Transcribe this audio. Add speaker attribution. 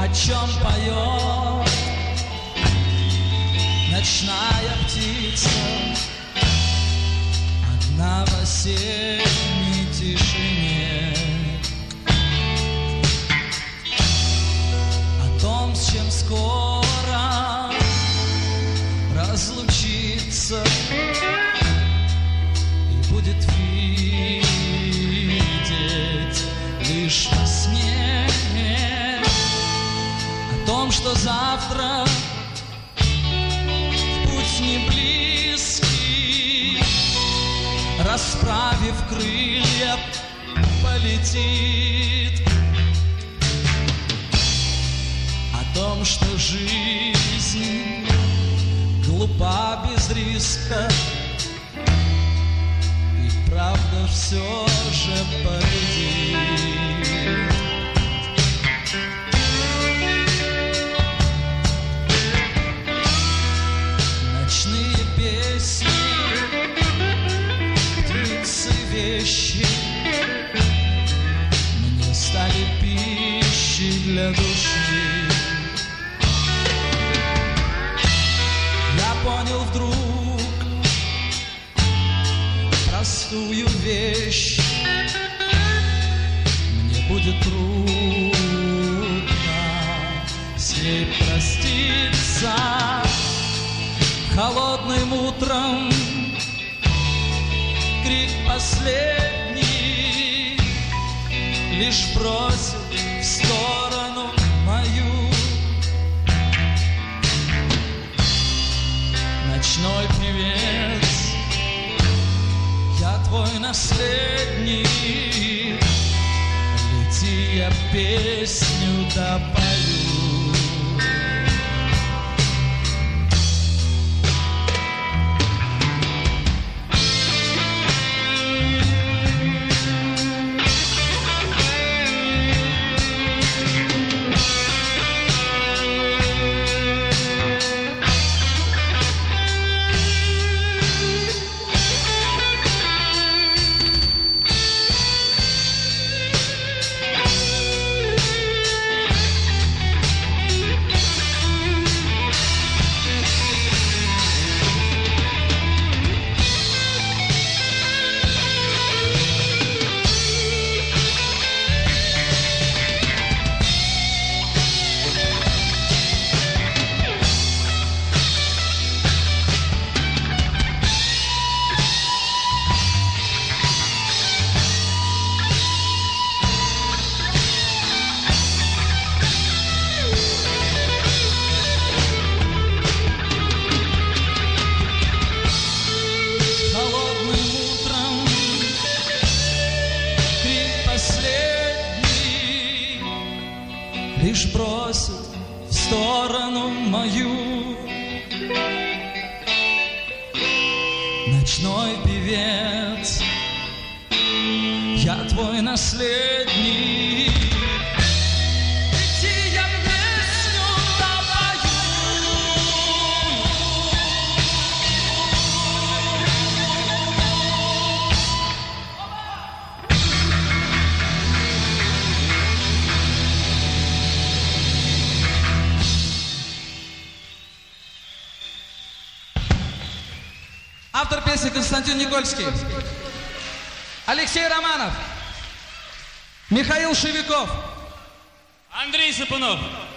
Speaker 1: чем поет ночная птица одна в осенней тишине. О том, с чем скоро разлучиться и будет видеть лишь во сне. О том, что завтра в путь не близкий, расправив крылья, полетит. О том, что жизнь глупа без риска, и правда все же победит. Ночные песни, птицы, вещи мне стали пищей для души. Я понял вдруг простую вещь: мне будет трудно с ней проститься. Холодным утром крик последний лишь бросил в сторону мою. Ночной певец, я твой наследник, лети, я песню допою. Лишь бросит в сторону мою. Ночной певец, я твой наследник, лети, я песню допою. Автор песни Константин Никольский, Алексей Романов, Михаил Шевиков,
Speaker 2: Андрей Сапунов.